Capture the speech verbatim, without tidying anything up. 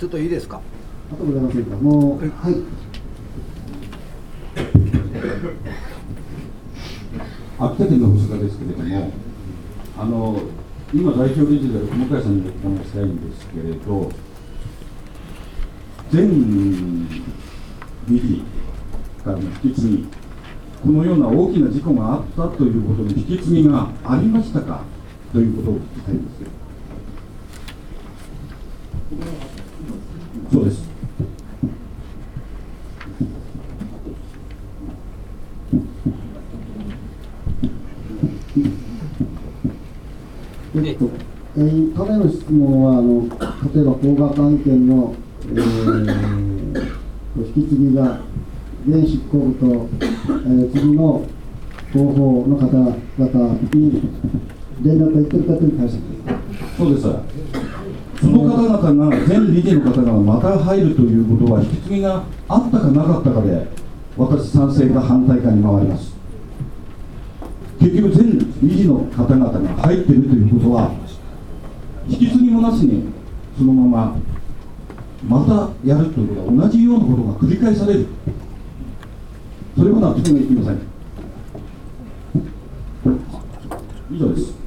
ちょっといいですか。 あとございませんか。もう、はい。 秋田県の細川ですけれども、あの今代表理事である熊谷さんにお話したいんですけれど、前理事からの引き継ぎ、このような大きな事故があったということの引き継ぎがありましたかということを聞きたいんですけど。そうです。 えっと、えー、彼の質問はあの例えば工学案件の、えー、引き継ぎが現執行部と、えー、次の広報の方々に連絡がいってるかという解釈です。 そうです。その方々が前理事の方がまた入るということは引き継ぎがあったかなかったかで私賛成か反対かに回ります。結局前理事の方々が入っているということは引き継ぎもなしにそのまままたやるということは同じようなことが繰り返される。それは納得がいきません。以上です。